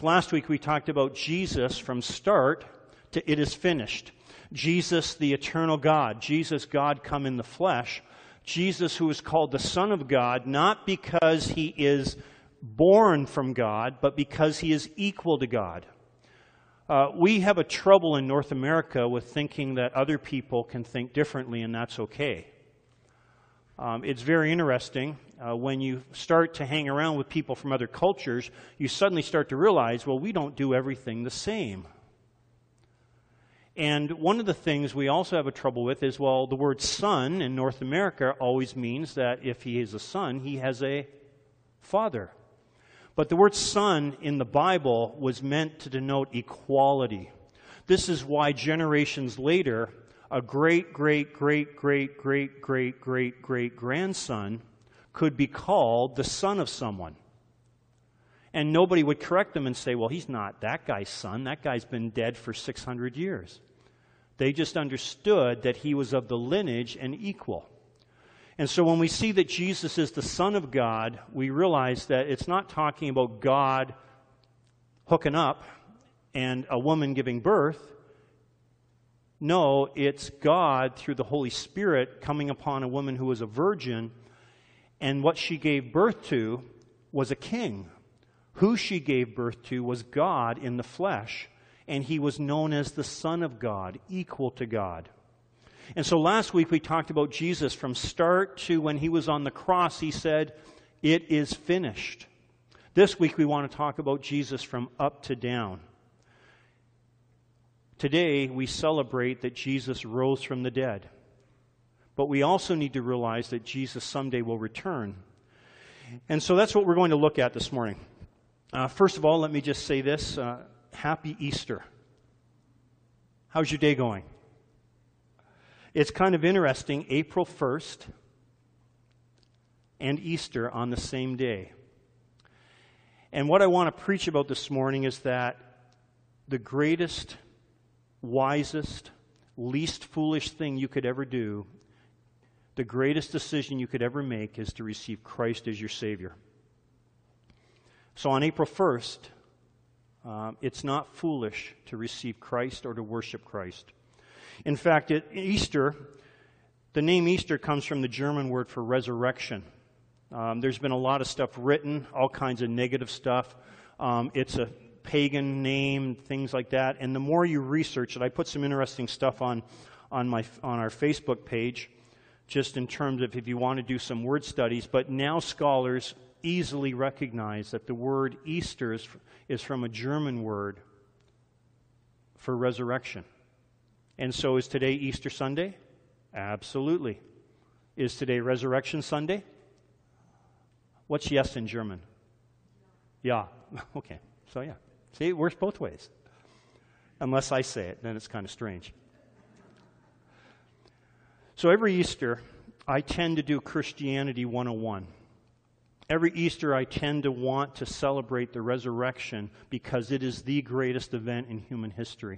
Last week we talked about Jesus from start to it is finished. Jesus, the eternal God. Jesus, God come in the flesh. Jesus, who is called the Son of God, not because he is born from God, but because he is equal to God. We have a trouble in North America with thinking that other people can think differently, and that's okay. It's very interesting. When you start to hang around with people from other cultures, you suddenly start to realize, well, we don't do everything the same. And one of the things we also have a trouble with is, well, the word son in North America always means that if he is a son, he has a father. But the word son in the Bible was meant to denote equality. This is why generations later, a great-great-great-great-great-great-great-grandson could be called the son of someone. And nobody would correct them and say, well, he's not that guy's son. That guy's been dead for 600 years. They just understood that he was of the lineage and equal. And so when we see that Jesus is the Son of God, we realize that it's not talking about God hooking up and a woman giving birth. No, it's God through the Holy Spirit coming upon a woman who was a virgin, and what she gave birth to was a king. Who she gave birth to was God in the flesh, and he was known as the Son of God, equal to God. And so last week we talked about Jesus from start to when he was on the cross. He said, "It is finished." This week we want to talk about Jesus from up to down. Today we celebrate that Jesus rose from the dead. But we also need to realize that Jesus someday will return. And so that's what we're going to look at this morning. First of all, let me just say this. Happy Easter. How's your day going? It's kind of interesting, April 1st and Easter on the same day. And what I want to preach about this morning is that the greatest, wisest, least foolish thing you could ever do, the greatest decision you could ever make, is to receive Christ as your Savior. So on April 1st, it's not foolish to receive Christ or to worship Christ. In fact, at Easter, the name Easter comes from the German word for resurrection. There's been a lot of stuff written, all kinds of negative stuff. It's a pagan name, things like that. And the more you research it, I put some interesting stuff on our Facebook page, just in terms of if you want to do some word studies. But now scholars easily recognize that the word Easter is from a German word for resurrection. And so is today Easter Sunday? Absolutely. Is today Resurrection Sunday? What's yes in German? Yeah. Okay. So yeah. See, it works both ways. Unless I say it, then it's kind of strange. So every Easter, I tend to do Christianity 101. Every Easter, I tend to want to celebrate the resurrection because it is the greatest event in human history.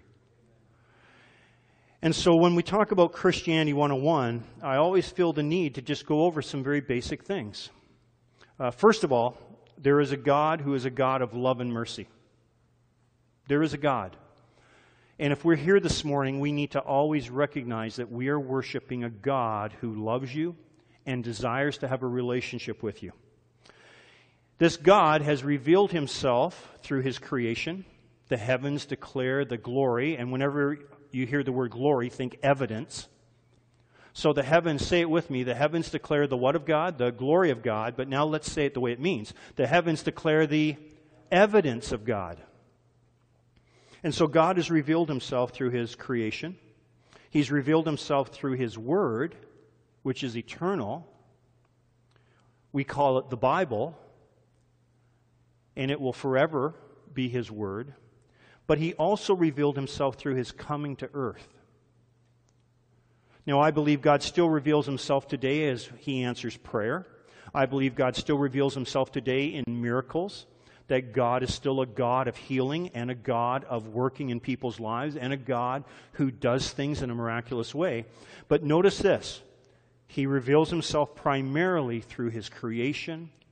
And so when we talk about Christianity 101, I always feel the need to just go over some very basic things. First of all, there is a God who is a God of love and mercy. There is a God. And if we're here this morning, we need to always recognize that we are worshiping a God who loves you and desires to have a relationship with you. This God has revealed himself through his creation. The heavens declare the glory, and whenever you hear the word glory, think evidence. So the heavens, say it with me, the heavens declare the what of God? The glory of God. But now let's say it the way it means. The heavens declare the evidence of God. And so God has revealed himself through his creation. He's revealed himself through his word, which is eternal. We call it the Bible, and it will forever be his word. But he also revealed himself through his coming to earth. Now, I believe God still reveals himself today as he answers prayer. I believe God still reveals himself today in miracles, that God is still a God of healing and a God of working in people's lives and a God who does things in a miraculous way. But notice this. He reveals himself primarily through his creation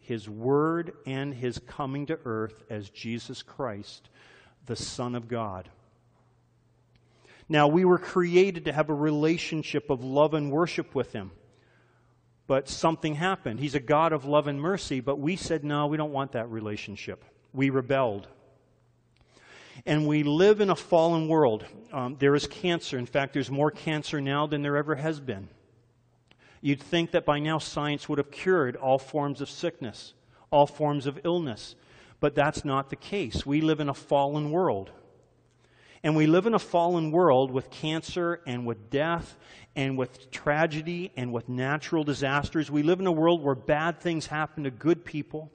His Word and His coming to earth as Jesus Christ, the Son of God. Now, we were created to have a relationship of love and worship with Him. But something happened. He's a God of love and mercy, but we said, no, we don't want that relationship. We rebelled. And we live in a fallen world. There is cancer. In fact, there's more cancer now than there ever has been. You'd think that by now science would have cured all forms of sickness, all forms of illness. But that's not the case. We live in a fallen world. And we live in a fallen world with cancer and with death and with tragedy and with natural disasters. We live in a world where bad things happen to good people.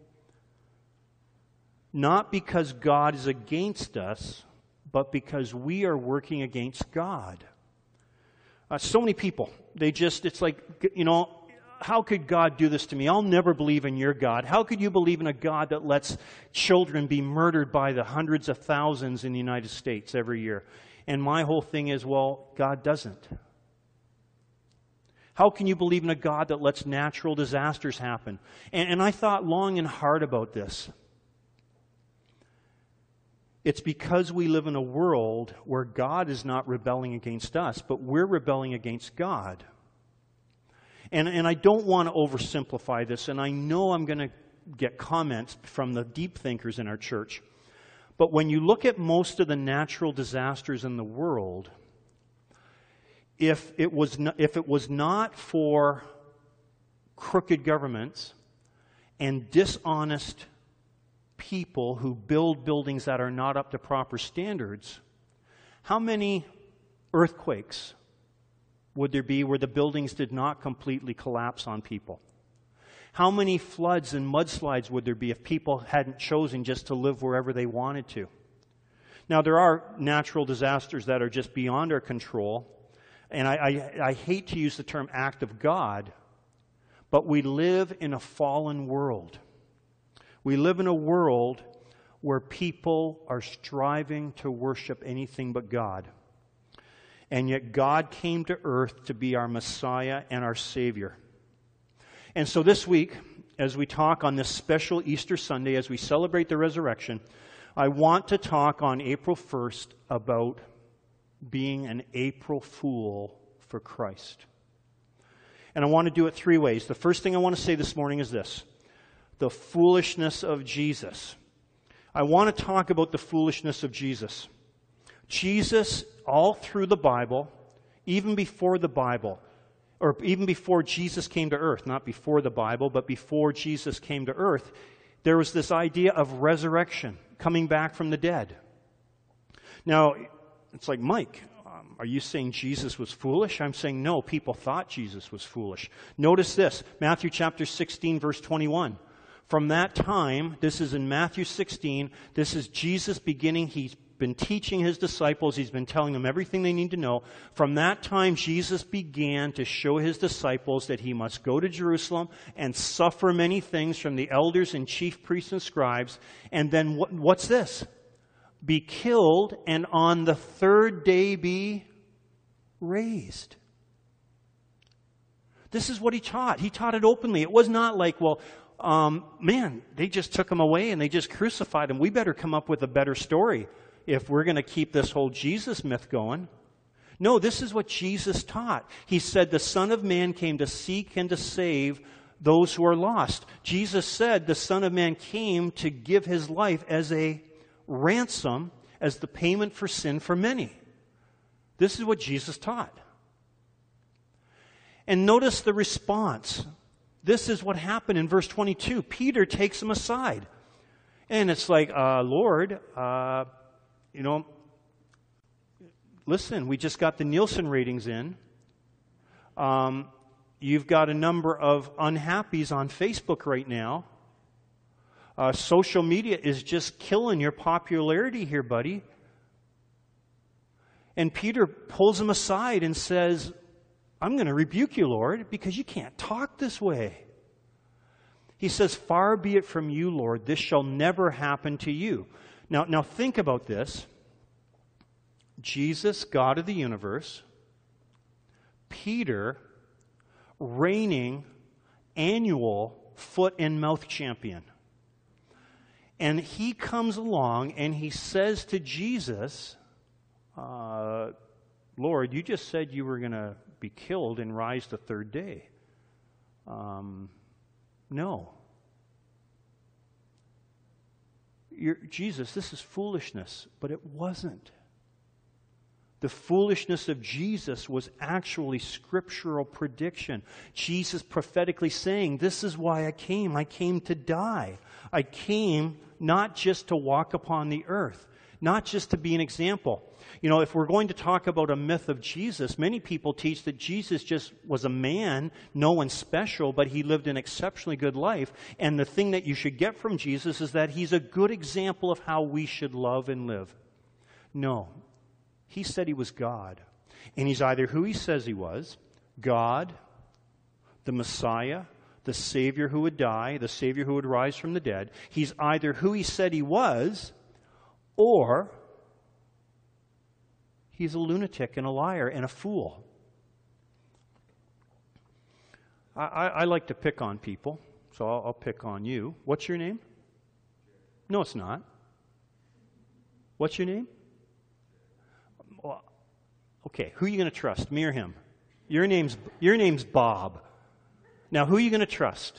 Not because God is against us, but because we are working against God. So many people, it's like, how could God do this to me? I'll never believe in your God. How could you believe in a God that lets children be murdered by the hundreds of thousands in the United States every year? And my whole thing is, well, God doesn't. How can you believe in a God that lets natural disasters happen? And I thought long and hard about this. It's because we live in a world where God is not rebelling against us, but we're rebelling against God. And I don't want to oversimplify this, and I know I'm going to get comments from the deep thinkers in our church. But when you look at most of the natural disasters in the world, if it was not for crooked governments and dishonest people who build buildings that are not up to proper standards, how many earthquakes would there be where the buildings did not completely collapse on people? How many floods and mudslides would there be if people hadn't chosen just to live wherever they wanted to? Now, there are natural disasters that are just beyond our control, and I hate to use the term act of God, but we live in a fallen world. We live in a world where people are striving to worship anything but God. And yet God came to earth to be our Messiah and our Savior. And so this week, as we talk on this special Easter Sunday, as we celebrate the resurrection, I want to talk on April 1st about being an April Fool for Christ. And I want to do it three ways. The first thing I want to say this morning is this: the foolishness of Jesus. I want to talk about the foolishness of Jesus. Jesus, all through the Bible, even before the Bible, or even before Jesus came to earth, not before the Bible, but before Jesus came to earth, there was this idea of resurrection, coming back from the dead. Now, it's like, Mike, are you saying Jesus was foolish? I'm saying no, people thought Jesus was foolish. Notice this, Matthew chapter 16, verse 21. From that time, this is in Matthew 16, this is Jesus beginning, he's been teaching his disciples, he's been telling them everything they need to know. From that time, Jesus began to show his disciples that he must go to Jerusalem and suffer many things from the elders and chief priests and scribes. And then what's this? Be killed and on the third day be raised. This is what he taught. He taught it openly. It was not like, well, they just took him away and they just crucified him. We better come up with a better story if we're going to keep this whole Jesus myth going. No, this is what Jesus taught. He said the Son of Man came to seek and to save those who are lost. Jesus said the Son of Man came to give his life as a ransom, as the payment for sin for many. This is what Jesus taught. And notice the response. This is what happened in verse 22. Peter takes him aside. And it's like, Lord, listen, we just got the Nielsen ratings in. You've got a number of unhappies on Facebook right now. Social media is just killing your popularity here, buddy. And Peter pulls him aside and says, I'm going to rebuke you, Lord, because you can't talk this way. He says, far be it from you, Lord, this shall never happen to you. Now think about this. Jesus, God of the universe, Peter, reigning annual foot and mouth champion. And he comes along and he says to Jesus, Lord, you just said you were going to be killed and rise the third day. No. Jesus, this is foolishness. But it wasn't. The foolishness of Jesus was actually scriptural prediction. Jesus prophetically saying, this is why I came. I came to die. I came not just to walk upon the earth, not just to be an example. You know, if we're going to talk about a myth of Jesus, many people teach that Jesus just was a man, no one special, but he lived an exceptionally good life. And the thing that you should get from Jesus is that he's a good example of how we should love and live. No. He said he was God. And he's either who he says he was, God, the Messiah, the Savior who would die, the Savior who would rise from the dead. He's either who he said he was, or he's a lunatic and a liar and a fool. I like to pick on people, so I'll pick on you. What's your name? No, it's not. What's your name? Well, okay, who are you going to trust, me or him? Your name's Bob. Now, who are you going to trust?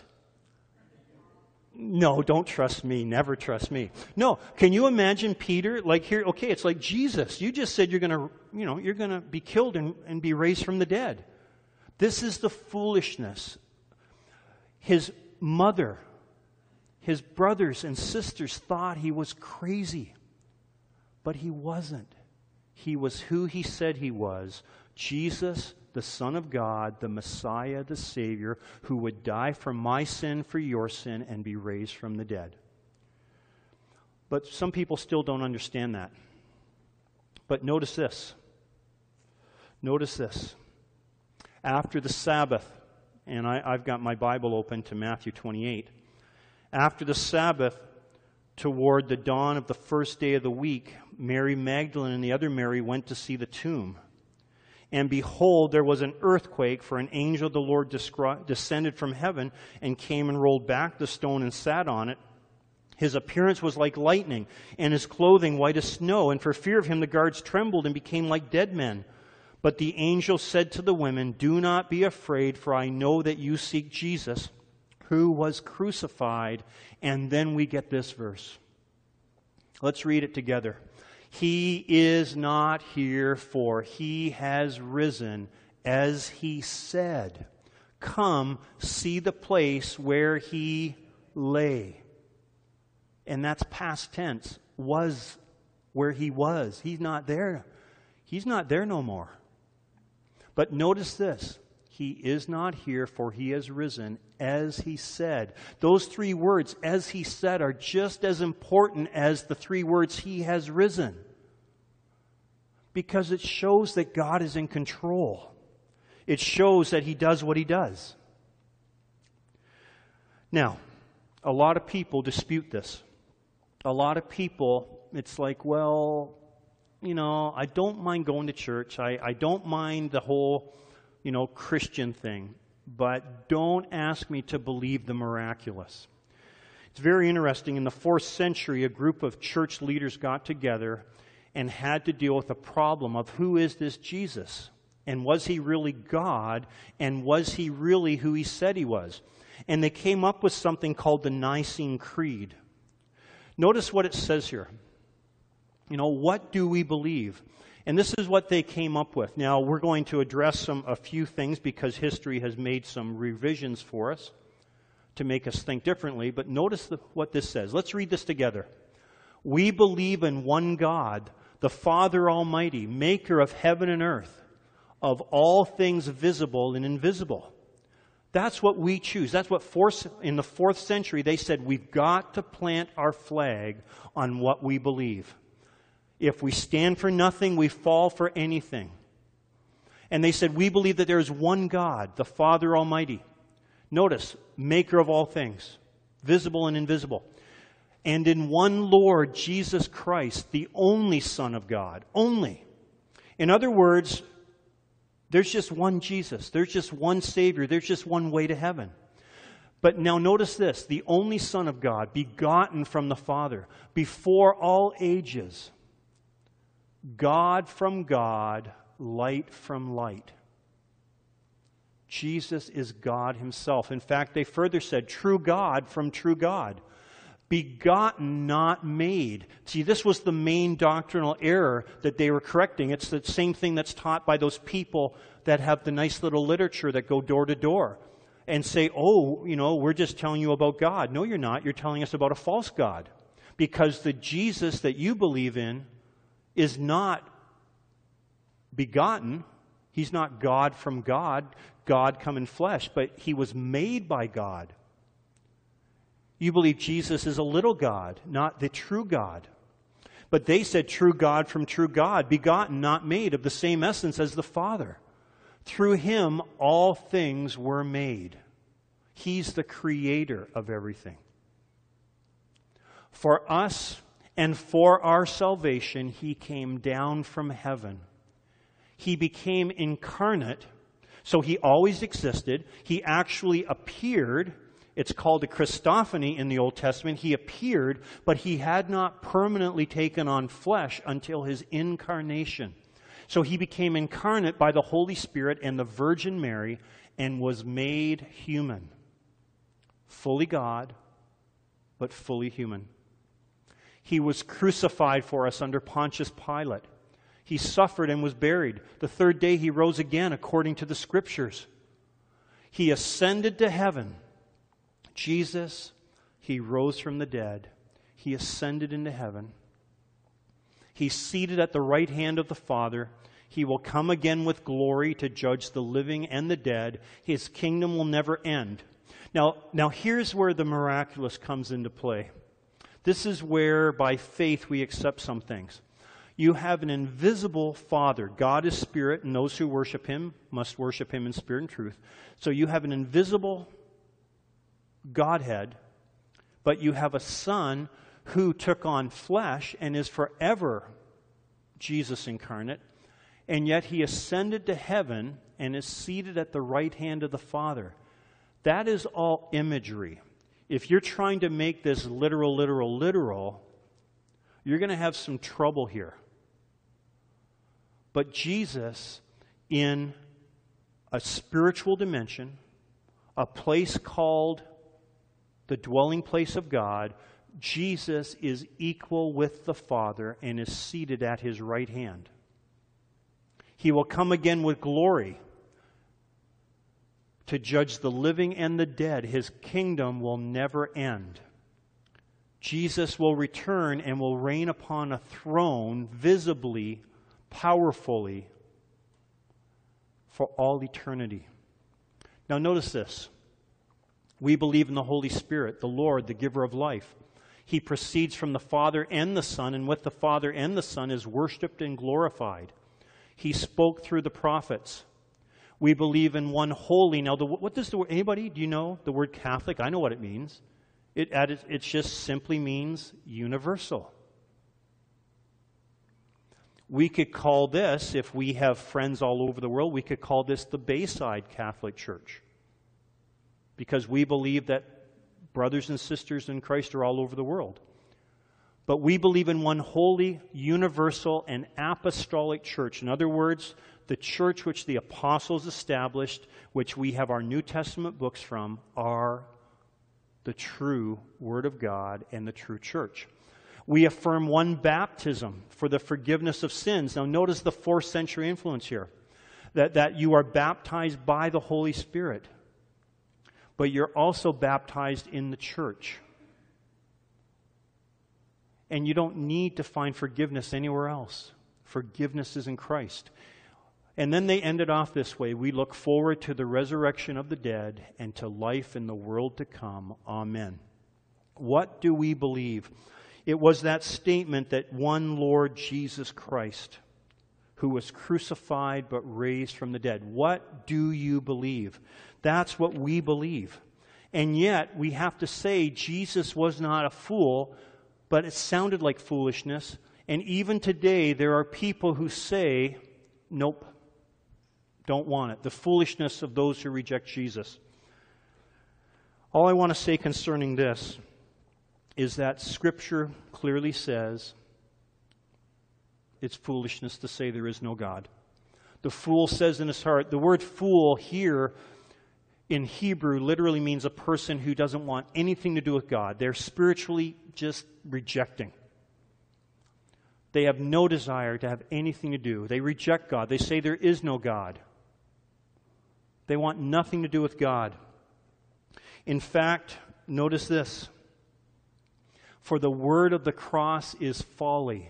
No, don't trust me. Never trust me. No, can you imagine Peter? Like here, okay, it's like Jesus. You just said you're going to be killed and be raised from the dead. This is the foolishness. His mother, his brothers and sisters thought he was crazy, but he wasn't. He was who he said he was, Jesus, the Son of God, the Messiah, the Savior, who would die for my sin, for your sin, and be raised from the dead. But some people still don't understand that. But notice this. Notice this. After the Sabbath, and I've got my Bible open to Matthew 28. After the Sabbath, toward the dawn of the first day of the week, Mary Magdalene and the other Mary went to see the tomb. And behold, there was an earthquake, for an angel of the Lord descended from heaven and came and rolled back the stone and sat on it. His appearance was like lightning, and his clothing white as snow. And for fear of him, the guards trembled and became like dead men. But the angel said to the women, do not be afraid, for I know that you seek Jesus, who was crucified. And then we get this verse. Let's read it together. He is not here, for he has risen, as he said. Come, see the place where he lay. And that's past tense. Was where he was. He's not there. He's not there no more. But notice this. He is not here, for he has risen, as he said. Those three words, as he said, are just as important as the three words, he has risen. Because it shows that God is in control. It shows that he does what he does. Now, a lot of people dispute this. A lot of people, it's like, well, I don't mind going to church. I don't mind the whole, Christian thing. But don't ask me to believe the miraculous. It's very interesting. In the 4th century, a group of church leaders got together and had to deal with a problem of who is this Jesus? And was he really God? And was he really who he said he was? And they came up with something called the Nicene Creed. Notice what it says here. What do we believe? And this is what they came up with. Now, we're going to address a few things because history has made some revisions for us to make us think differently. But notice what this says. Let's read this together. We believe in one God, the Father Almighty, maker of heaven and earth, of all things visible and invisible. That's what we choose. That's what in the 4th century they said we've got to plant our flag on what we believe. If we stand for nothing, we fall for anything. And they said we believe that there is one God, the Father Almighty. Notice, maker of all things, visible and invisible. And in one Lord, Jesus Christ, the only Son of God. Only. In other words, there's just one Jesus. There's just one Savior. There's just one way to heaven. But now notice this, the only Son of God, begotten from the Father, before all ages, God from God, light from light. Jesus is God himself. In fact, they further said, true God from true God. Begotten, not made. See, this was the main doctrinal error that they were correcting. It's the same thing that's taught by those people that have the nice little literature that go door to door and say, oh, we're just telling you about God. No, you're not. You're telling us about a false God. Because the Jesus that you believe in is not begotten. He's not God from God, God come in flesh, but he was made by God. You believe Jesus is a little God, not the true God. But they said true God from true God, begotten, not made, of the same essence as the Father. Through him all things were made. He's the creator of everything. For us and for our salvation, he came down from heaven. He became incarnate, so he always existed. He actually appeared. It's called a Christophany in the Old Testament. He appeared, but he had not permanently taken on flesh until his incarnation. So he became incarnate by the Holy Spirit and the Virgin Mary and was made human. Fully God, but fully human. He was crucified for us under Pontius Pilate. He suffered and was buried. The third day he rose again according to the Scriptures. He ascended to heaven. Jesus, he rose from the dead. He ascended into heaven. He's seated at the right hand of the Father. He will come again with glory to judge the living and the dead. His kingdom will never end. Now here's where the miraculous comes into play. This is where, by faith, we accept some things. You have an invisible Father. God is spirit, and those who worship him must worship him in spirit and truth. So you have an invisible Godhead, but you have a Son who took on flesh and is forever Jesus incarnate, and yet he ascended to heaven and is seated at the right hand of the Father. That is all imagery. If you're trying to make this literal, you're going to have some trouble here. But Jesus, in a spiritual dimension, a place called the dwelling place of God, Jesus is equal with the Father and is seated at his right hand. He will come again with glory to judge the living and the dead. His kingdom will never end. Jesus will return and will reign upon a throne visibly, powerfully, for all eternity. Now notice this. We believe in the Holy Spirit, the Lord, the giver of life. He proceeds from the Father and the Son, and with the Father and the Son is worshipped and glorified. He spoke through the prophets. We believe in one holy. Now, what does the word, anybody, do you know the word Catholic? I know what it means. It just simply means universal. We could call this, if we have friends all over the world, we could call this the Bayside Catholic Church. Because we believe that brothers and sisters in Christ are all over the world. But we believe in one holy, universal, and apostolic church. In other words, the church which the apostles established, which we have our New Testament books from, are the true Word of God and the true church. We affirm one baptism for the forgiveness of sins. Now notice the 4th century influence here. That you are baptized by the Holy Spirit. But you're also baptized in the church. And you don't need to find forgiveness anywhere else. Forgiveness is in Christ. And then they ended off this way. We look forward to the resurrection of the dead and to life in the world to come. Amen. What do we believe? It was that statement that one Lord Jesus Christ, who was crucified but raised from the dead. What do you believe? That's what we believe. And yet, we have to say Jesus was not a fool, but it sounded like foolishness. And even today, there are people who say, nope, don't want it. The foolishness of those who reject Jesus. All I want to say concerning this is that Scripture clearly says it's foolishness to say there is no God. The fool says in his heart, the word fool here in Hebrew literally means a person who doesn't want anything to do with God. They're spiritually just rejecting. They have no desire to have anything to do. They reject God. They say there is no God. They want nothing to do with God. In fact, notice this. For the word of the cross is folly.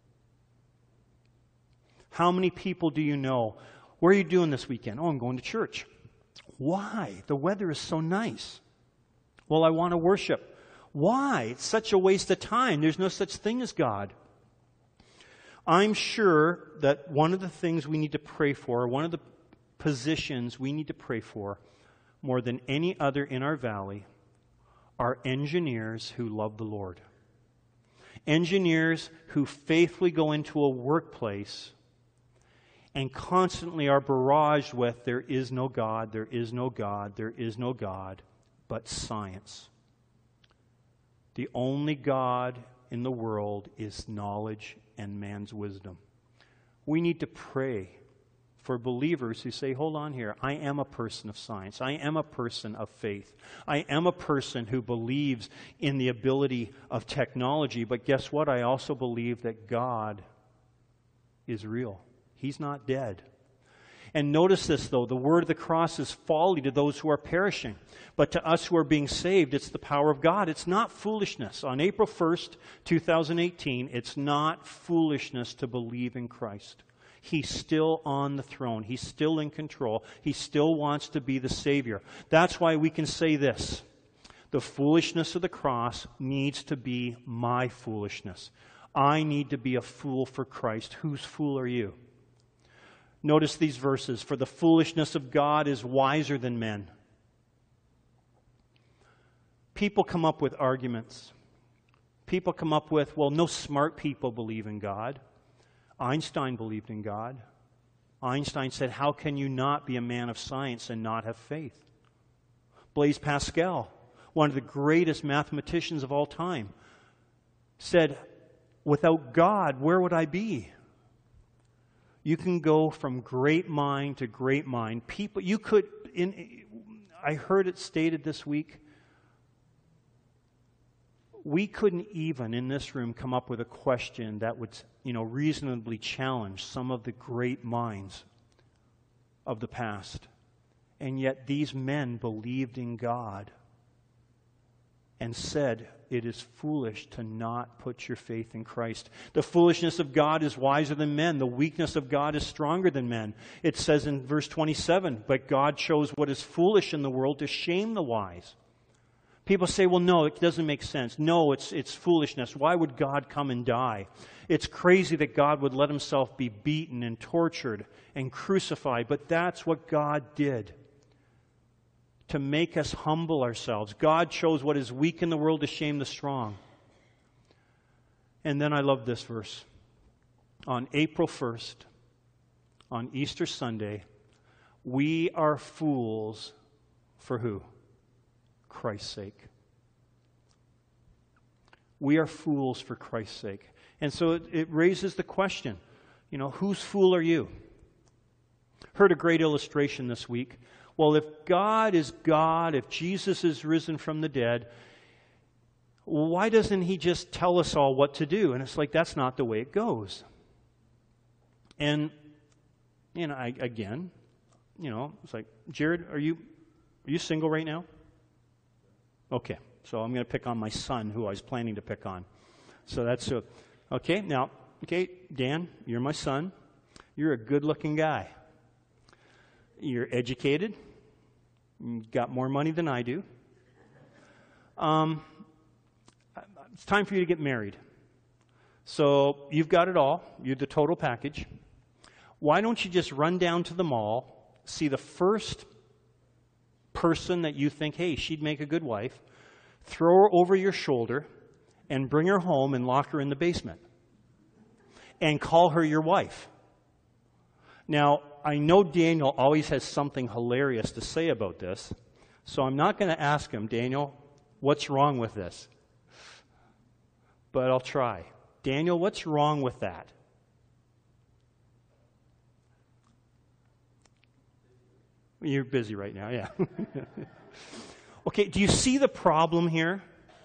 How many people do you know? Where are you doing this weekend? Oh, I'm going to church. Why? The weather is so nice. Well, I want to worship. Why? It's such a waste of time. There's no such thing as God. I'm sure that one of the things we need to pray for, one of the positions we need to pray for more than any other in our valley, are engineers who love the Lord. Engineers who faithfully go into a workplace and constantly are barraged with, there is no God, there is no God, there is no God, but science. The only God in the world is knowledge and man's wisdom. We need to pray for believers who say, hold on here, I am a person of science. I am a person of faith. I am a person who believes in the ability of technology. But guess what? I also believe that God is real. He's not dead. And notice this, though. The word of the cross is folly to those who are perishing. But to us who are being saved, it's the power of God. It's not foolishness. On April 1st, 2018, it's not foolishness to believe in Christ. He's still on the throne. He's still in control. He still wants to be the Savior. That's why we can say this. The foolishness of the cross needs to be my foolishness. I need to be a fool for Christ. Whose fool are you? Notice these verses. For the foolishness of God is wiser than men. People come up with arguments. People come up with, well, no smart people believe in God. Einstein believed in God. Einstein said, how can you not be a man of science and not have faith? Blaise Pascal, one of the greatest mathematicians of all time, said, without God, where would I be? You can go from great mind to great mind. People, you could, I heard it stated this week, we couldn't even in this room come up with a question that would, reasonably challenge some of the great minds of the past. And yet these men believed in God and said, it is foolish to not put your faith in Christ. The foolishness of God is wiser than men. The weakness of God is stronger than men. It says in verse 27, but God chose what is foolish in the world to shame the wise. People say, well, no, it doesn't make sense. No, it's foolishness. Why would God come and die? It's crazy that God would let himself be beaten and tortured and crucified, but that's what God did to make us humble ourselves. God chose what is weak in the world to shame the strong. And then I love this verse. On April 1st, on Easter Sunday, we are fools for who? Christ's sake. We are fools for Christ's sake. And so it raises the question, whose fool are you? Heard a great illustration this week. Well, if God is God, if Jesus is risen from the dead, why doesn't he just tell us all what to do? And it's like, that's not the way it goes. And, it's like, Jared, are you single right now? Okay, so I'm going to pick on my son, who I was planning to pick on. So that's okay. Now, Dan, you're my son. You're a good-looking guy. You're educated. You've got more money than I do. It's time for you to get married. So you've got it all. You're the total package. Why don't you just run down to the mall, see the first person that you think, hey, she'd make a good wife, throw her over your shoulder, and bring her home and lock her in the basement. And call her your wife. Now, I know Daniel always has something hilarious to say about this, So I'm not going to ask him, Daniel, what's wrong with this? But I'll try. Daniel, what's wrong with that? You're busy right now, yeah. Okay, do you see the problem here?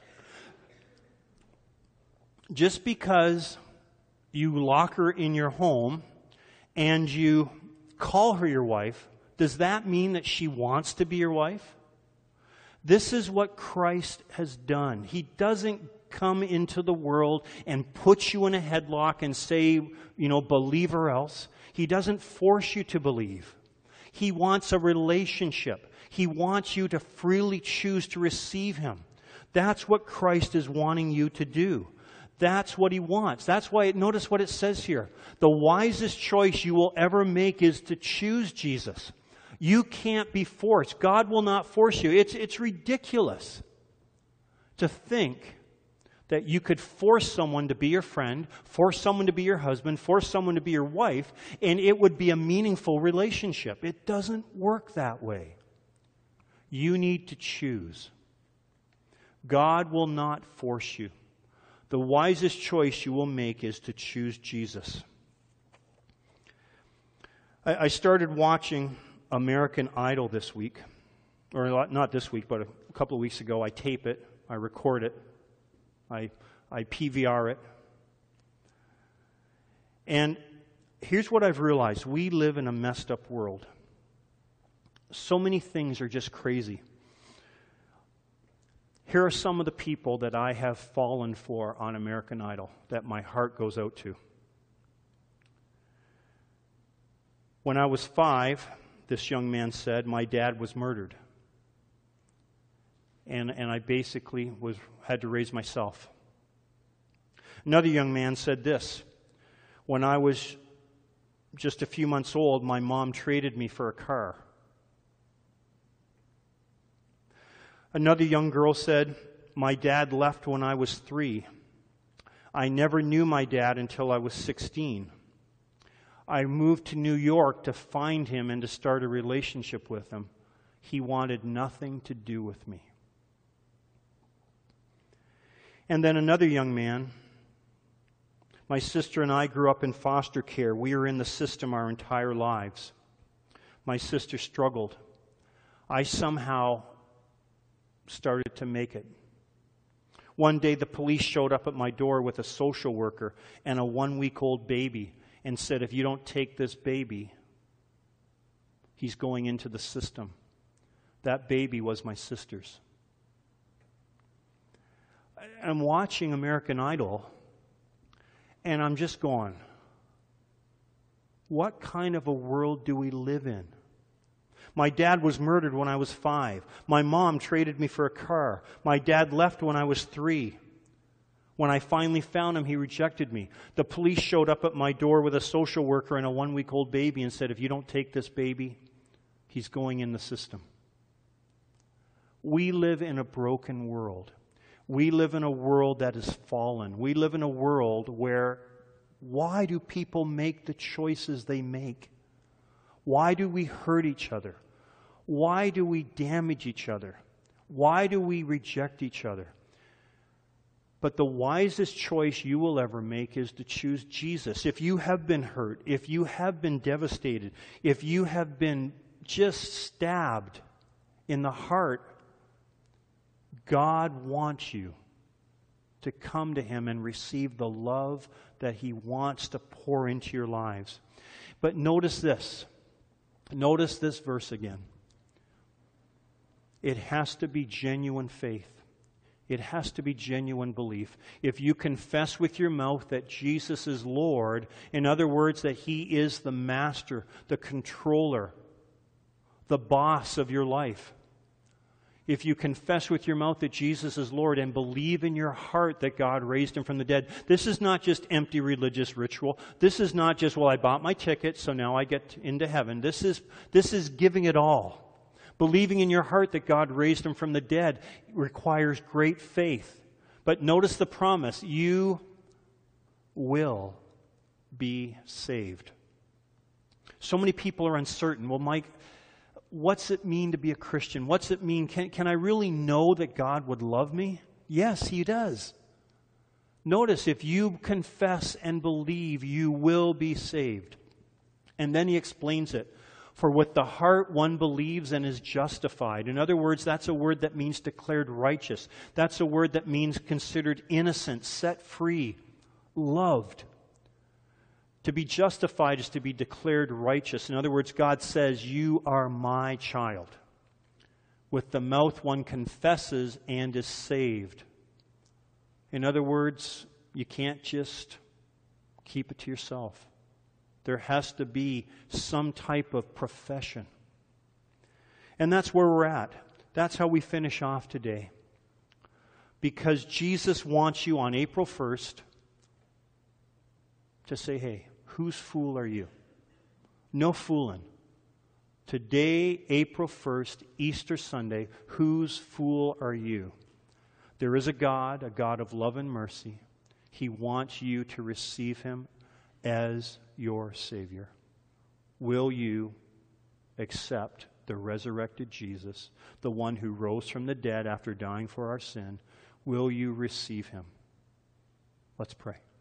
Just because you lock her in your home and you call her your wife, does that mean that she wants to be your wife? This is what Christ has done. He doesn't come into the world and put you in a headlock and say, believe or else. He doesn't force you to believe. He wants a relationship. He wants you to freely choose to receive Him. That's what Christ is wanting you to do. That's what He wants. That's why, notice what it says here. The wisest choice you will ever make is to choose Jesus. You can't be forced. God will not force you. It's ridiculous to think that you could force someone to be your friend, force someone to be your husband, force someone to be your wife, and it would be a meaningful relationship. It doesn't work that way. You need to choose. God will not force you. The wisest choice you will make is to choose Jesus. I started watching American Idol this week. Or not this week, but a couple of weeks ago. I tape it, I record it, I PVR it. And here's what I've realized. We live in a messed up world. So many things are just crazy. Here are some of the people that I have fallen for on American Idol that my heart goes out to. When I was 5, this young man said, my dad was murdered. And I basically had to raise myself. Another young man said this, when I was just a few months old, my mom traded me for a car. Another young girl said, my dad left when I was 3. I never knew my dad until I was 16. I moved to New York to find him and to start a relationship with him. He wanted nothing to do with me. And then another young man, my sister and I grew up in foster care. We were in the system our entire lives. My sister struggled. I somehow started to make it. One day the police showed up at my door with a social worker and a 1-week-old baby and said, if you don't take this baby, he's going into the system. That baby was my sister's. I'm watching American Idol, and I'm just going, what kind of a world do we live in? My dad was murdered when I was 5. My mom traded me for a car. My dad left when I was 3. When I finally found him, he rejected me. The police showed up at my door with a social worker and a 1-week-old baby and said, if you don't take this baby, he's going in the system. We live in a broken world. We live in a world that is fallen. We live in a world where, why do people make the choices they make? Why do we hurt each other? Why do we damage each other? Why do we reject each other? But the wisest choice you will ever make is to choose Jesus. If you have been hurt, if you have been devastated, if you have been just stabbed in the heart, God wants you to come to Him and receive the love that He wants to pour into your lives. But notice this. Notice this verse again. It has to be genuine faith. It has to be genuine belief. If you confess with your mouth that Jesus is Lord, in other words, that He is the master, the controller, the boss of your life. If you confess with your mouth that Jesus is Lord and believe in your heart that God raised Him from the dead, this is not just empty religious ritual. This is not just, well, I bought my ticket, so now I get into heaven. This is giving it all. Believing in your heart that God raised Him from the dead requires great faith. But notice the promise, you will be saved. So many people are uncertain. Well, Mike, what's it mean to be a Christian? What's it mean? Can I really know that God would love me? Yes, He does. Notice, if you confess and believe, you will be saved. And then he explains it. For with the heart one believes and is justified. In other words, that's a word that means declared righteous. That's a word that means considered innocent, set free, loved. To be justified is to be declared righteous. In other words, God says, you are my child. With the mouth one confesses and is saved. In other words, you can't just keep it to yourself. There has to be some type of profession. And that's where we're at. That's how we finish off today. Because Jesus wants you on April 1st to say, hey, whose fool are you? No fooling. Today, April 1st, Easter Sunday, whose fool are you? There is a God of love and mercy. He wants you to receive Him as your Savior. Will you accept the resurrected Jesus, the one who rose from the dead after dying for our sin? Will you receive Him? Let's pray.